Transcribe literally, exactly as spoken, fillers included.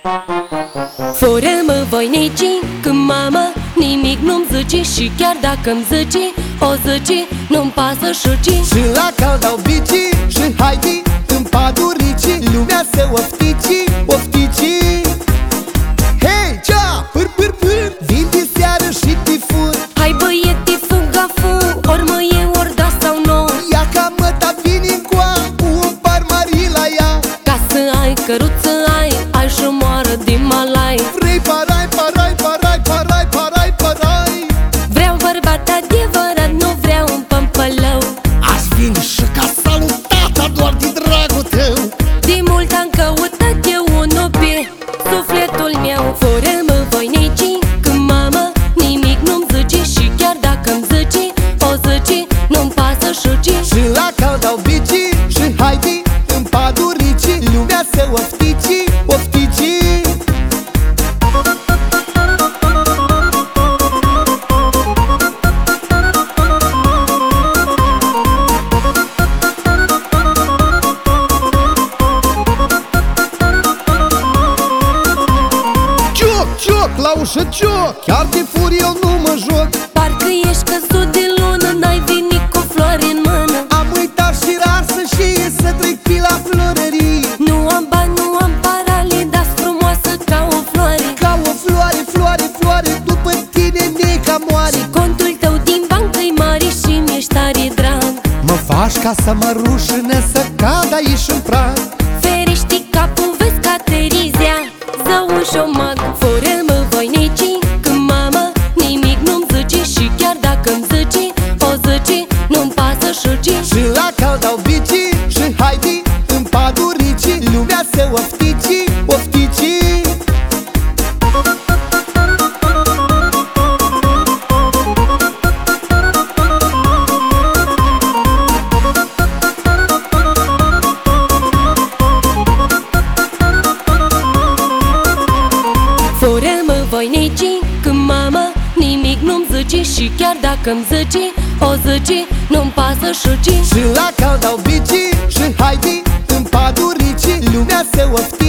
Fără-mă voinicii, când mama nimic nu-mi zice, și chiar dacă-mi zice, o zice, nu-mi pasă șuci. Și la cal dau bici și haidi în padurici, lumea se oftici, oftici. Hei, cea, pâr, pâr, pâr, vin de seară și te fur. Hai băiete, fă gafu, ori mă e, ori da sau nu. Ia ca măta vine încoa, cu un par mari la ea. Ca să ai căruță ai, ai și moară din malai. Vrei parai, parai, parai, parai, parai, parai. Vreau bărbat adevărat, nu vreau un pămpălău. Aș vine și ca salutata doar din dragul tău. De mult am căutat eu unul pe sufletul meu. Fără-mă voinicii, când mama nimic nu-mi zice, și chiar dacă-mi zice, o zice, nu-mi pasă șuci. Și la cal dau bici și haidi în padurici, lumea se oftici, oftici. Cioc, la ușă cioc, chiar de fur eu nu mă joc. Parcă ești căzut de lună, n-ai venit cu flori în mână. Am uitat și rar să știe să trec pe la florării. Nu am bani, nu am parale, dar-s frumoasă ca o floare. Ca o floare, floare, floare, după tine neca moare. Contul tău din bancă-i mare și mi-ești tare drag. Mă faci ca să mă rușine, să cad aici în prag. Ferești capul, vezi ca Terizea, zău un șomag. Fără-mă voinicii, când mama nimic nu-mi zice, și chiar dacă-mi zice, o zice, nu-mi pasă șuci. Și la cal dau bici și haidi în padurici, lumea se oftici, oftici. Fără-mă voinicii, când mama nimic nu-mi zice, și chiar dacă-mi zice, o zice, nu-mi pasă șuci. Și la cal dau bici și haidi în padurici, lumea se oftici.